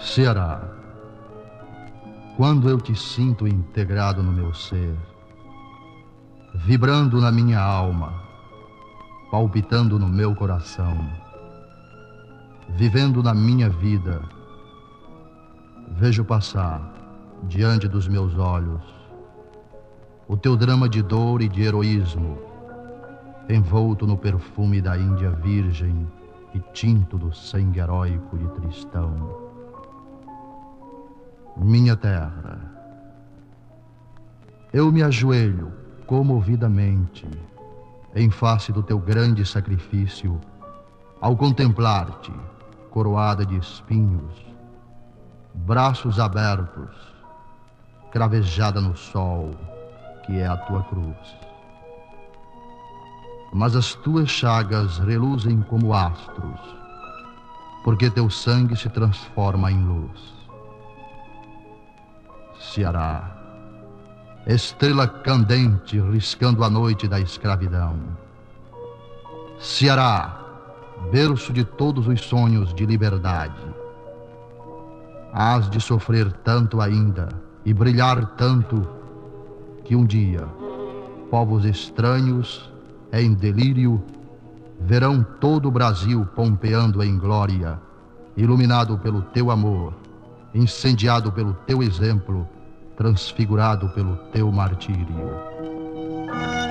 Ceará, quando eu te sinto integrado no meu ser, vibrando na minha alma, palpitando no meu coração, vivendo na minha vida, vejo passar diante dos meus olhos o teu drama de dor e de heroísmo, envolto no perfume da Índia virgem e tinto do sangue heróico de Tristão. Minha terra, eu me ajoelho comovidamente em face do teu grande sacrifício ao contemplar-te coroada de espinhos, braços abertos, cravejada no sol, que é a tua cruz. Mas as tuas chagas reluzem como astros, porque teu sangue se transforma em luz. Ceará, estrela candente riscando a noite da escravidão. Ceará, berço de todos os sonhos de liberdade. Hás de sofrer tanto ainda e brilhar tanto que um dia povos estranhos, em delírio, verão todo o Brasil pompeando em glória, iluminado pelo teu amor, incendiado pelo teu exemplo, transfigurado pelo teu martírio.